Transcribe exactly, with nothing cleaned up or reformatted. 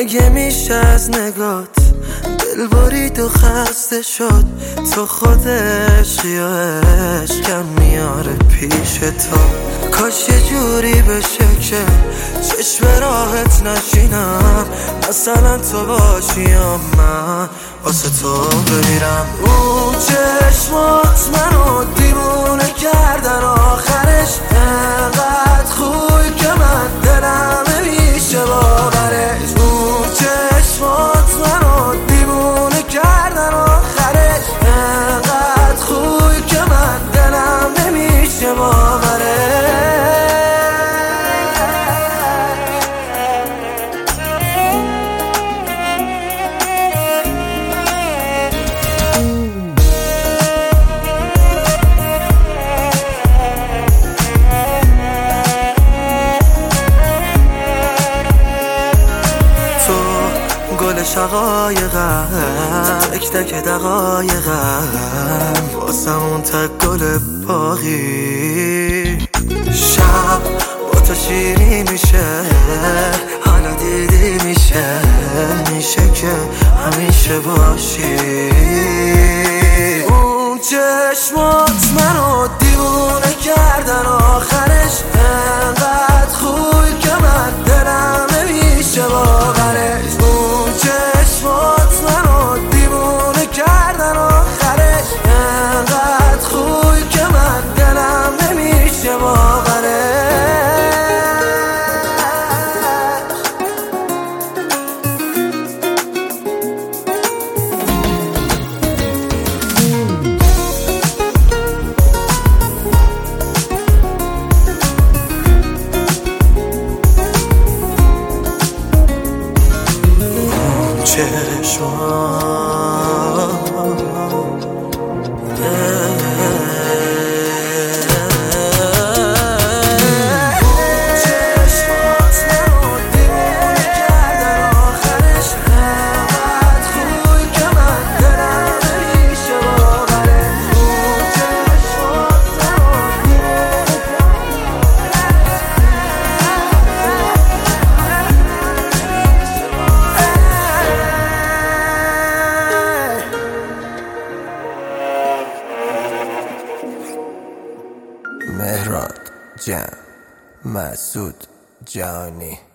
مگه میشه از نگات دل برید و خسته شد؟ تو خود عشقی و عشقم میاره پیش تو. کاش یه جوری بشه که چشم راحت نشینم، مثلا تو باشی یا من واسه تو بمیرم. اون چشمات منو دیوونه کردن، آخرش انقدر خوبی که من دلم نمیشه باورش. اون چشمات منو دیوونه کردن، آخرش انقدر خوبی که من دلم نمیشه باورش. گل شقایقم، تک تک دقایقم، واسمون تک گل باقی. شب با تو شیری میشه، حالا دیدی میشه، میشه که همیشه باشی. اون چشمات منو دیوونه کردن، آخرش انقدر خوبی که من دلم نمیشه باورش. چشمات منو دیوونه کردن، آخرش انقدر خوبی که من دلم نمیشه باورش. مهراد جان مسعود جانی.